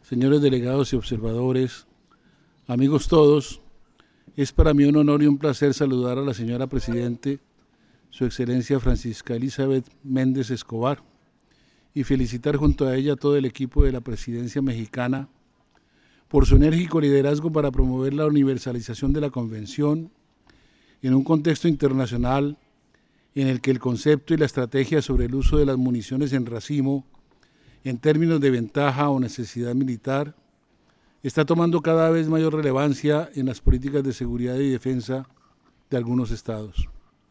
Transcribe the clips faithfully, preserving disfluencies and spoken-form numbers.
señores delegados y observadores, amigos todos, es para mí un honor y un placer saludar a la señora Presidente, Su Excelencia Francisca Elizabeth Méndez Escobar, y felicitar junto a ella a todo el equipo de la Presidencia mexicana por su enérgico liderazgo para promover la universalización de la Convención en un contexto internacional en el que el concepto y la estrategia sobre el uso de las municiones en racimo en términos de ventaja o necesidad militar, está tomando cada vez mayor relevancia en las políticas de seguridad y defensa de algunos estados.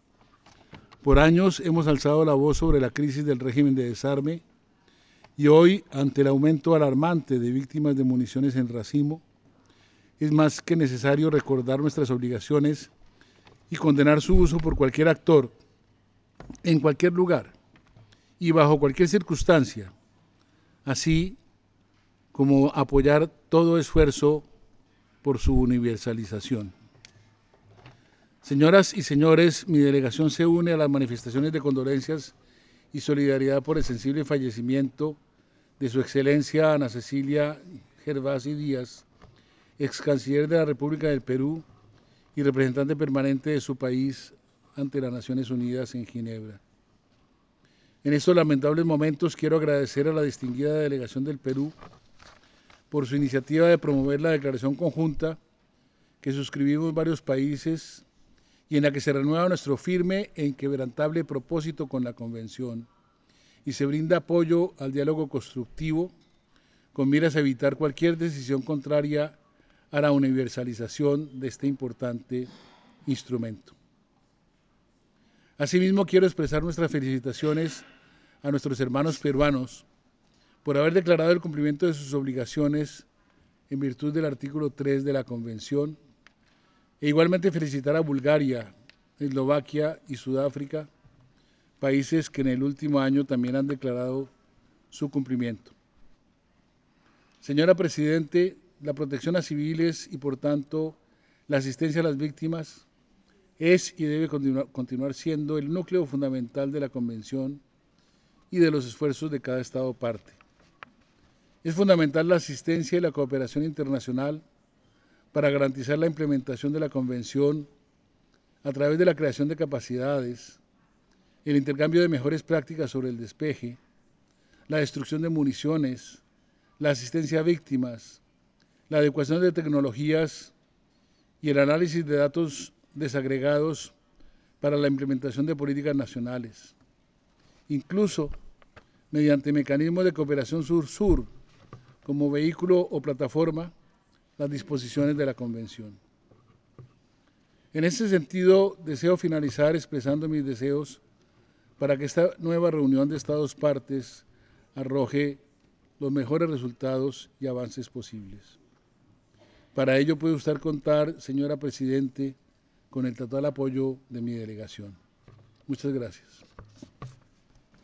Por años hemos alzado la voz sobre la crisis del régimen de desarme y hoy, ante el aumento alarmante de víctimas de municiones en racimo, es más que necesario recordar nuestras obligaciones y condenar su uso por cualquier actor, en cualquier lugar y bajo cualquier circunstancia, así como apoyar todo esfuerzo por su universalización. Señoras y señores, mi delegación se une a las manifestaciones de condolencias y solidaridad por el sensible fallecimiento de Su Excelencia Ana Cecilia Gervasi Díaz, ex canciller de la República del Perú y representante permanente de su país ante las Naciones Unidas en Ginebra. En estos lamentables momentos quiero agradecer a la distinguida delegación del Perú por su iniciativa de promover la declaración conjunta que suscribimos varios países y en la que se renueva nuestro firme e inquebrantable propósito con la Convención y se brinda apoyo al diálogo constructivo con miras a evitar cualquier decisión contraria a la universalización de este importante instrumento. Asimismo, quiero expresar nuestras felicitaciones a nuestros hermanos peruanos por haber declarado el cumplimiento de sus obligaciones en virtud del artículo tres de la Convención, e igualmente felicitar a Bulgaria, Eslovaquia y Sudáfrica, países que en el último año también han declarado su cumplimiento. Señora Presidente, la protección a civiles y, por tanto, la asistencia a las víctimas es y debe continuar, continuar siendo el núcleo fundamental de la Convención y de los esfuerzos de cada Estado parte. Es fundamental la asistencia y la cooperación internacional para garantizar la implementación de la Convención a través de la creación de capacidades, el intercambio de mejores prácticas sobre el despeje, la destrucción de municiones, la asistencia a víctimas, la adecuación de tecnologías y el análisis de datos desagregados para la implementación de políticas nacionales, incluso mediante mecanismos de cooperación sur-sur, como vehículo o plataforma, las disposiciones de la Convención. En ese sentido, deseo finalizar expresando mis deseos para que esta nueva reunión de Estados partes arroje los mejores resultados y avances posibles. Para ello puede usted contar, señora Presidente, con el total apoyo de mi delegación. Muchas gracias.